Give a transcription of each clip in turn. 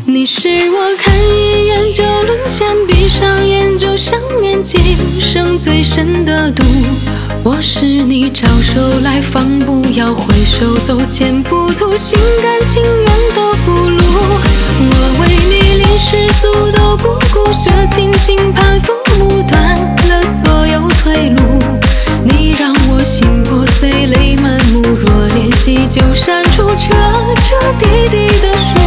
你是我看一眼就沦陷，闭上眼就想念，今生最深的毒。我是你招手来访，不要回首，走前不图，心甘情愿的俘虏。我为你连世俗都不顾，舍亲情攀父母，断了所有退路。你让我心破碎，泪满目，若联系就删除，彻彻底底的输。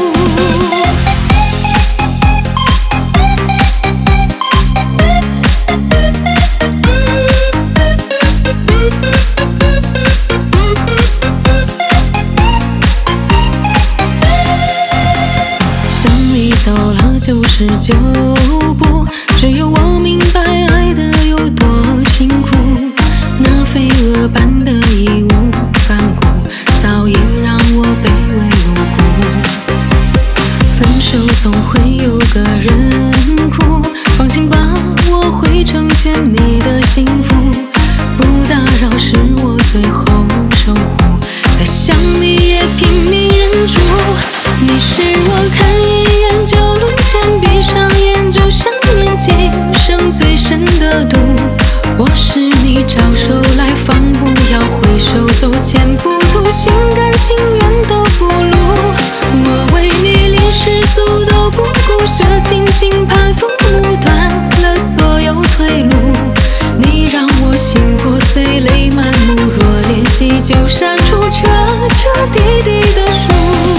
走了90旧步，只有我明白爱的有多辛苦。那飞蛾般的义无反顾，早已让我卑微无辜。分手总会有个人哭，放心吧，我会成全你的幸福。不打扰是我最后守护，再想你也拼命忍住。你是我看一眼就沦陷，闭上眼就想念，今生最深的毒。我是你招手来访，不要回首，走前不图，心甘情愿的俘虏。我为你连世俗都不顾，舍亲情攀父母，断了所有退路。你让我心破碎，泪满目，若联系就删除，彻彻底底的输。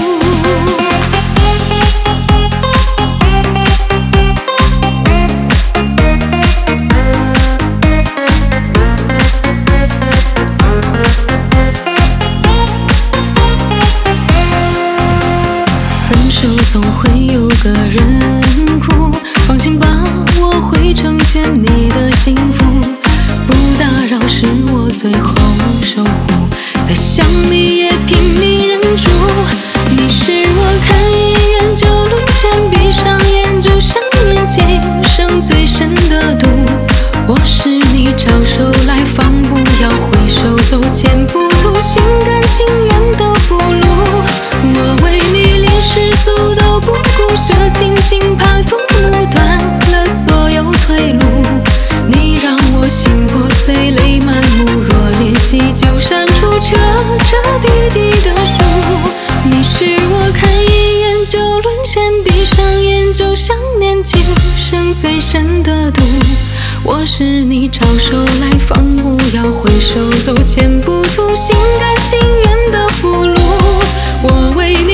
总会有个人哭，放心吧，我会成全你的幸福。不打扰是我最后守护，再想你也拼命忍住。你是我看一眼就沦陷，闭上眼就想念，今生最深的毒。我是你招手来访，不要回首，走前不图，心甘情愿的俘虏。我为你连世俗都不顾，舍亲情攀父母，断了所有退路。你让我心破碎，泪满目，若联系就删除，彻彻底底的输。你是我看一眼就沦陷，闭上眼就想念，今生最深的毒。我是你招手来访，不要回首，走前不图，心甘情愿的俘虏。我为你